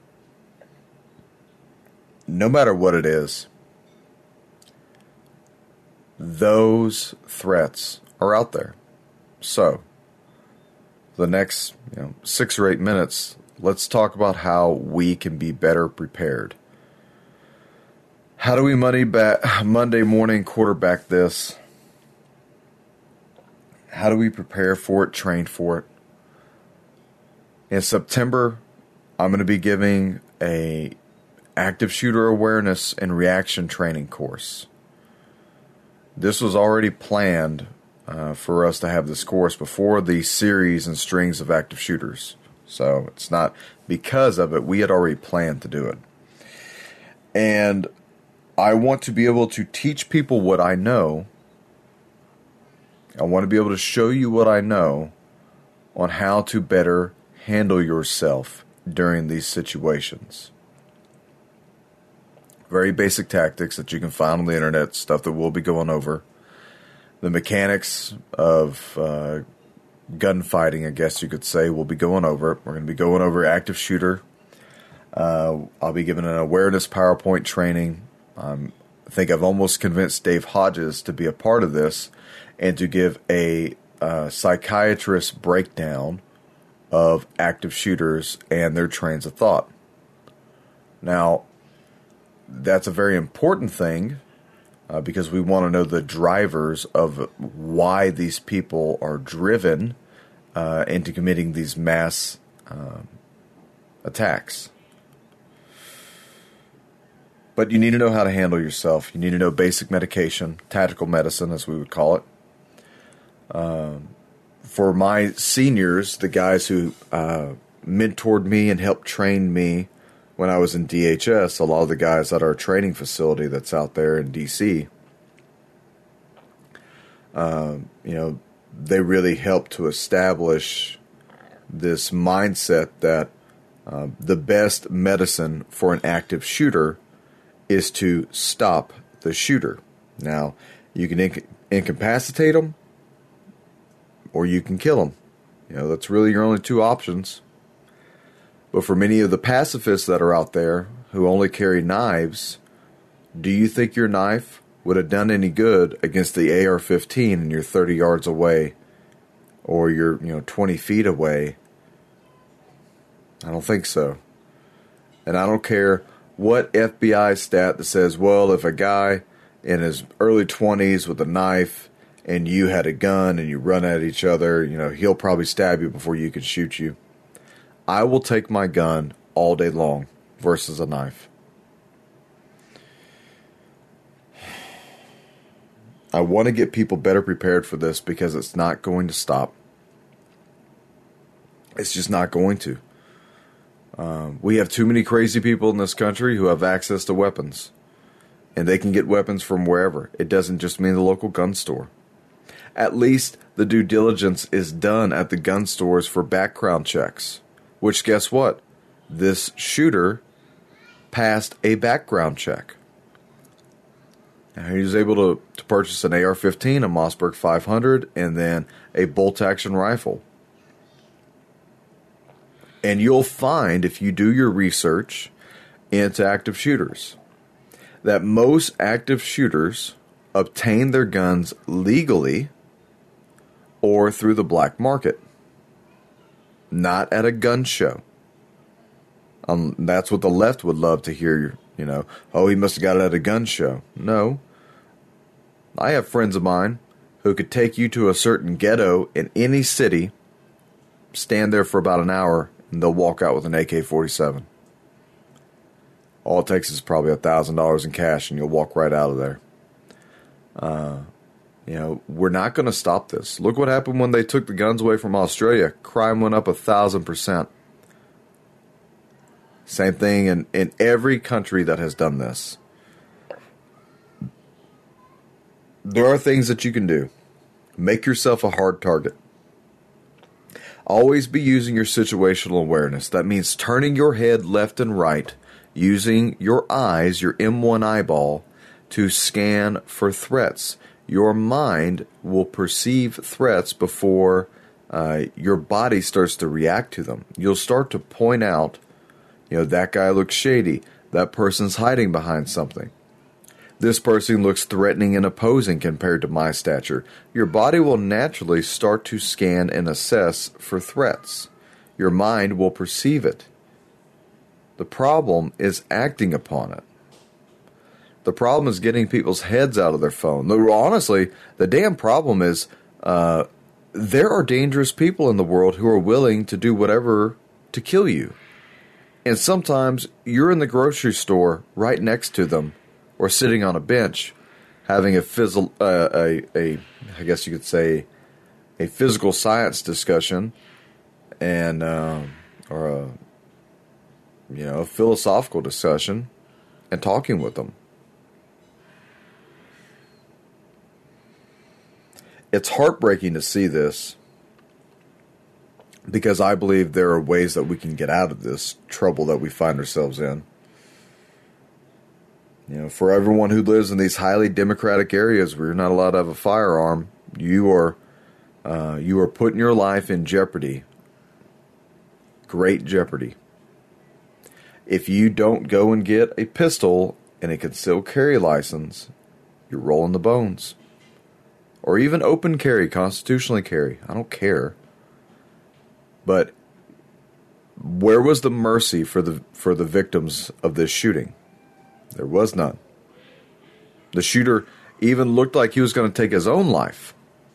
No matter what it is, those threats are out there. So, the next you know, six or eight minutes, let's talk about how we can be better prepared. How do we Monday, back, Monday morning quarterback this? How do we prepare for it, train for it? In September, I'm going to be giving a active shooter awareness and reaction training course. This was already planned uh, for us to have this course before the series and strings of active shooters. So it's not because of it. We had already planned to do it. And I want to be able to teach people what I know. I want to be able to show you what I know on how to better handle yourself during these situations. Very basic tactics that you can find on the internet, stuff that we'll be going over. The mechanics of uh, gunfighting, I guess you could say, we'll be going over. We're going to be going over active shooter. Uh, I'll be giving an awareness PowerPoint training. Um, I think I've almost convinced Dave Hodges to be a part of this and to give a uh, psychiatrist breakdown of active shooters and their trains of thought. Now, that's a very important thing uh, because we want to know the drivers of why these people are driven uh, into committing these mass um, attacks. But you need to know how to handle yourself. You need to know basic medication, tactical medicine, as we would call it. Um, for my seniors, the guys who uh, mentored me and helped train me when I was in D H S, a lot of the guys at our training facility that's out there in D C, um, you know, they really helped to establish this mindset that uh, the best medicine for an active shooter is to stop the shooter. Now, you can inc- incapacitate them, or you can kill them. You know, that's really your only two options. But for many of the pacifists that are out there who only carry knives, do you think your knife would have done any good against the A R fifteen and you're thirty yards away, or you're, you know, twenty feet away? I don't think so. And I don't care what F B I stat that says, well, if a guy in his early twenties with a knife and you had a gun and you run at each other, you know, he'll probably stab you before you can shoot you. I will take my gun all day long versus a knife. I want to get people better prepared for this because it's not going to stop. It's just not going to. Um, we have too many crazy people in this country who have access to weapons. And they can get weapons from wherever. It doesn't just mean the local gun store. At least the due diligence is done at the gun stores for background checks. Which, guess what? This shooter passed a background check. Now, he was able to, to purchase an A R fifteen, a Mossberg five hundred, and then a bolt-action rifle. And you'll find, if you do your research into active shooters, that most active shooters obtain their guns legally or through the black market. Not at a gun show. Um, that's what the left would love to hear, you know. Oh, he must have got it at a gun show. No. I have friends of mine who could take you to a certain ghetto in any city, stand there for about an hour, and they'll walk out with an A K forty-seven. All it takes is probably one thousand dollars in cash, and you'll walk right out of there. Uh, You know, we're not going to stop this. Look what happened when they took the guns away from Australia. Crime went up a thousand percent. Same thing in, in every country that has done this. There are things that you can do. Make yourself a hard target. Always be using your situational awareness. That means turning your head left and right, using your eyes, your M one eyeball, to scan for threats. Your mind will perceive threats before uh, your body starts to react to them. You'll start to point out, you know, that guy looks shady. That person's hiding behind something. This person looks threatening and opposing compared to my stature. Your body will naturally start to scan and assess for threats. Your mind will perceive it. The problem is acting upon it. The problem is getting people's heads out of their phone. Honestly, the damn problem is uh, there are dangerous people in the world who are willing to do whatever to kill you. And sometimes you're in the grocery store right next to them, or sitting on a bench, having a phys- uh, a, a, I guess you could say, a physical science discussion, and uh, or a, you know, a philosophical discussion, and talking with them. It's heartbreaking to see this, because I believe there are ways that we can get out of this trouble that we find ourselves in. You know, for everyone who lives in these highly democratic areas where you're not allowed to have a firearm, you are uh, you are putting your life in jeopardy. Great jeopardy. If you don't go and get a pistol and a concealed carry license, you're rolling the bones. Or even open carry, constitutionally carry. I don't care. But where was the mercy for the for the victims of this shooting? There was none. The shooter even looked like he was going to take his own life,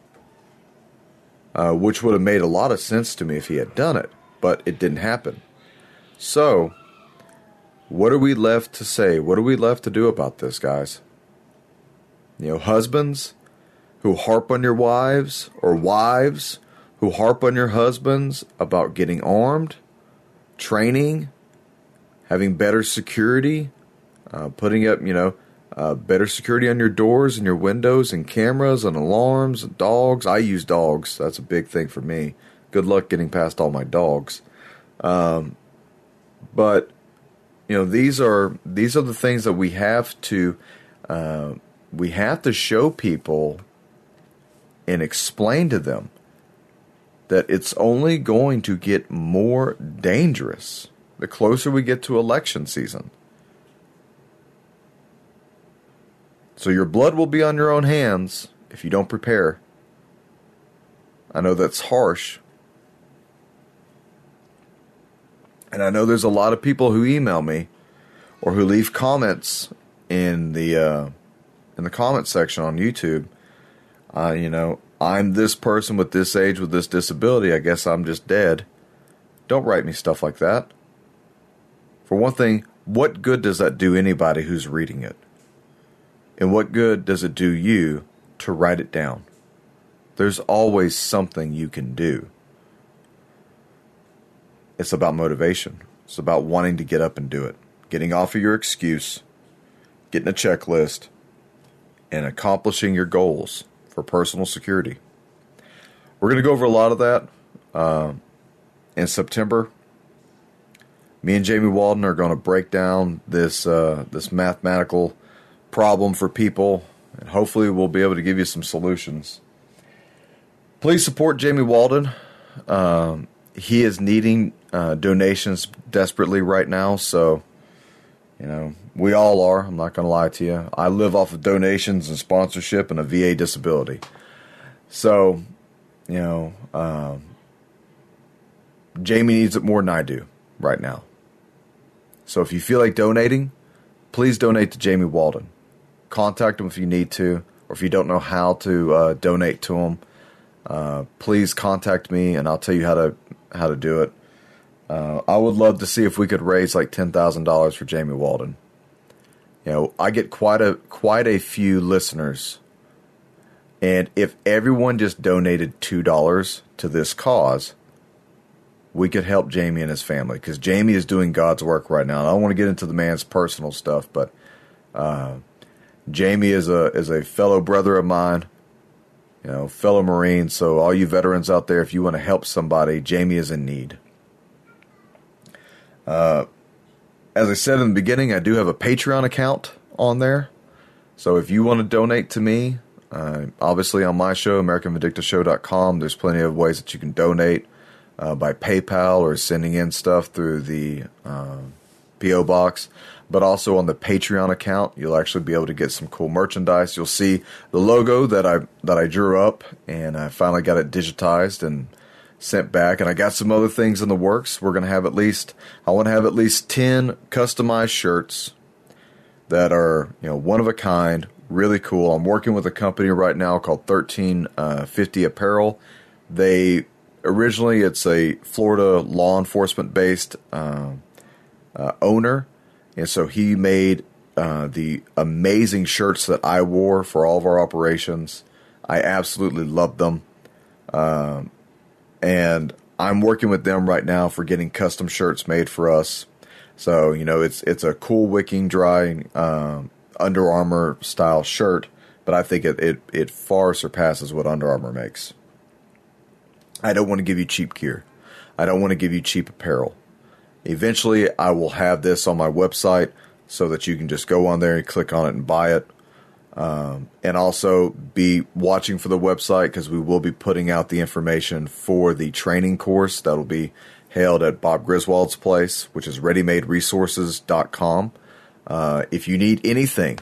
uh, which would have made a lot of sense to me if he had done it, but it didn't happen. So, what are we left to say? What are we left to do about this, guys? You know, husbands who harp on your wives, or wives who harp on your husbands about getting armed, training, having better security, Uh, putting up, you know, uh, better security on your doors and your windows and cameras and alarms and dogs. I use dogs. That's a big thing for me. Good luck getting past all my dogs. Um, but, you know, these are these are the things that we have to uh, we have to show people and explain to them that it's only going to get more dangerous the closer we get to election season. So your blood will be on your own hands if you don't prepare. I know that's harsh. And I know there's a lot of people who email me or who leave comments in the uh, in the comment section on YouTube. Uh, you know, I'm this person with this age with this disability. I guess I'm just dead. Don't write me stuff like that. For one thing, what good does that do anybody who's reading it? And what good does it do you to write it down? There's always something you can do. It's about motivation. It's about wanting to get up and do it. Getting off of your excuse, getting a checklist, and accomplishing your goals for personal security. We're going to go over a lot of that uh, in September. Me and Jamie Walden are going to break down this uh, this mathematical problem for people, and hopefully we'll be able to give you some solutions. Please support Jamie Walden. Um, he is needing uh, donations desperately right now, so you know we all are. I'm not going to lie to you. I live off of donations and sponsorship and a V A disability. So, you know, um, Jamie needs it more than I do right now. So if you feel like donating, please donate to Jamie Walden. Contact him if you need to, or if you don't know how to uh, donate to him. Uh, please contact me, and I'll tell you how to how to do it. Uh, I would love to see if we could raise like ten thousand dollars for Jamie Walden. You know, I get quite a quite a few listeners And if everyone just donated two dollars to this cause, we could help Jamie and his family, because Jamie is doing God's work right now. And I don't want to get into the man's personal stuff, but uh, Jamie is a is a fellow brother of mine, you know, fellow Marine. So all you veterans out there, if you want to help somebody, Jamie is in need. Uh, as I said in the beginning, I do have a Patreon account on there. So if you want to donate to me, uh, obviously on my show, American Vindicta Show dot com, there's plenty of ways that you can donate uh, by PayPal or sending in stuff through the uh, P O box. But also on the Patreon account, you'll actually be able to get some cool merchandise. You'll see the logo that I that I drew up, and I finally got it digitized and sent back. And I got some other things in the works. We're going to have at least, I want to have at least ten customized shirts that are, you know, one of a kind, really cool. I'm working with a company right now called thirteen fifty Apparel. They originally, it's a Florida law enforcement based uh, uh, owner, and so he made uh, the amazing shirts that I wore for all of our operations. I absolutely loved them, um, and I'm working with them right now for getting custom shirts made for us. So, you know, it's it's a cool wicking dry um, Under Armour style shirt, but I think it, it, it far surpasses what Under Armour makes. I don't want to give you cheap gear. I don't want to give you cheap apparel. Eventually, I will have this on my website so that you can just go on there and click on it and buy it. Um, and also be watching for the website, because we will be putting out the information for the training course that will be held at Bob Griswold's place, which is ready made resources dot com. Uh, if you need anything,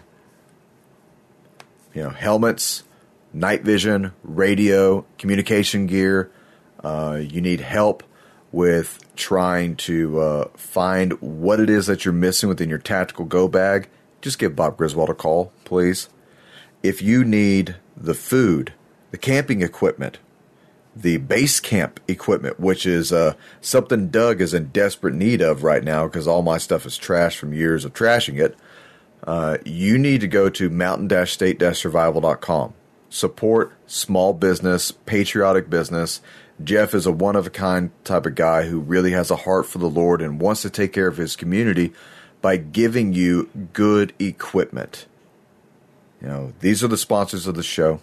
you know, helmets, night vision, radio, communication gear, uh, you need help with trying to uh, find what it is that you're missing within your tactical go bag, just give Bob Griswold a call, please. If you need the food, the camping equipment, the base camp equipment, which is uh, something Doug is in desperate need of right now because all my stuff is trash from years of trashing it, uh, you need to go to mountain state survival dot com. Support small business, patriotic business. Jeff is a one-of-a-kind type of guy who really has a heart for the Lord and wants to take care of his community by giving you good equipment. You know, these are the sponsors of the show,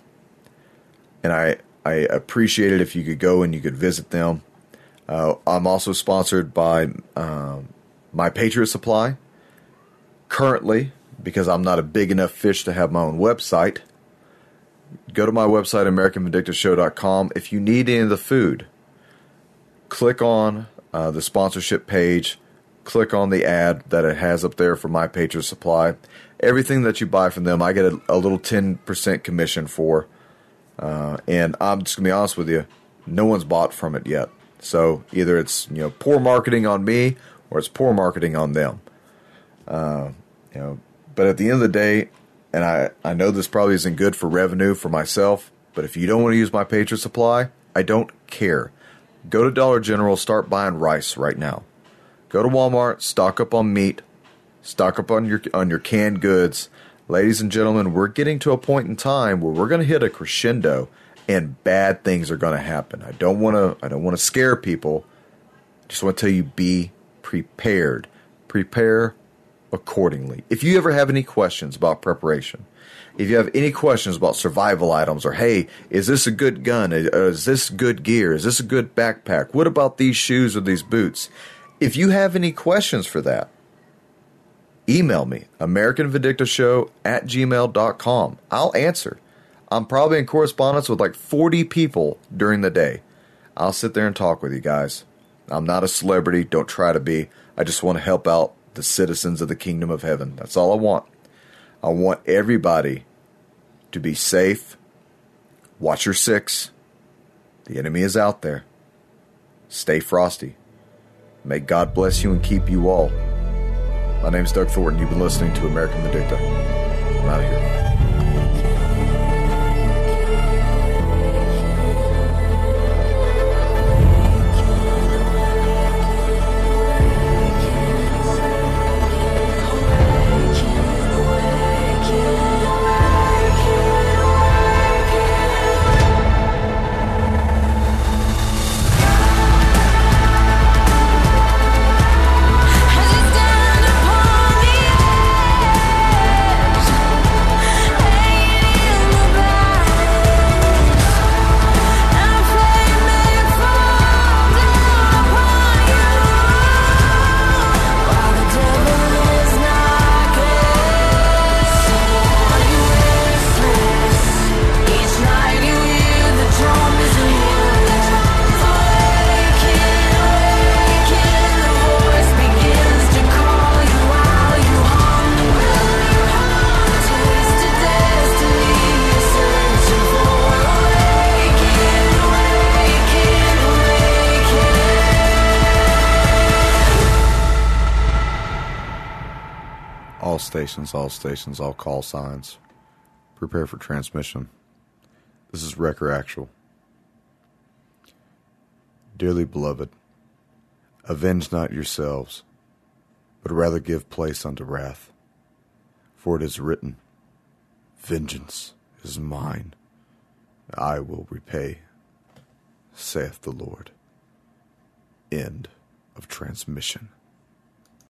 and I, I appreciate it if you could go and you could visit them. Uh, I'm also sponsored by um, My Patriot Supply. Currently, because I'm not a big enough fish to have my own website, go to my website, American Vindicta Show dot com. If you need any of the food, click on uh, the sponsorship page. Click on the ad that it has up there for My Patriot Supply. Everything that you buy from them, I get a, a little ten percent commission for. Uh, and I'm just going to be honest with you, no one's bought from it yet. So either it's, you know, poor marketing on me or it's poor marketing on them. Uh, you know, but at the end of the day, and I, I know this probably isn't good for revenue for myself, but if you don't want to use My Patriot Supply, I don't care. Go to Dollar General, start buying rice right now. Go to Walmart, stock up on meat, stock up on your on your canned goods. Ladies and gentlemen, we're getting to a point in time where we're going to hit a crescendo and bad things are going to happen. I don't want to I don't want to scare people. I just want to tell you, be prepared. Prepare accordingly. If you ever have any questions about preparation, if you have any questions about survival items, or hey, is this a good gun? Is this good gear? Is this a good backpack? What about these shoes or these boots? If you have any questions for that, email me, American Vindicta Show at gmail dot com. I'll answer. I'm probably in correspondence with like forty people during the day. I'll sit there and talk with you guys. I'm not a celebrity. Don't try to be. I just want to help out the citizens of the kingdom of heaven. That's all I want. I want everybody to be safe. Watch your six. The enemy is out there. Stay frosty. May God bless you and keep you all. My name is Doug Thornton. You've been listening to American Vindicta. I'm out of here. all stations, all stations, all call signs. Prepare for transmission. This is Wrecker Actual. Dearly beloved, avenge not yourselves, but rather give place unto wrath. For it is written, vengeance is mine, I will repay, saith the Lord. End of transmission.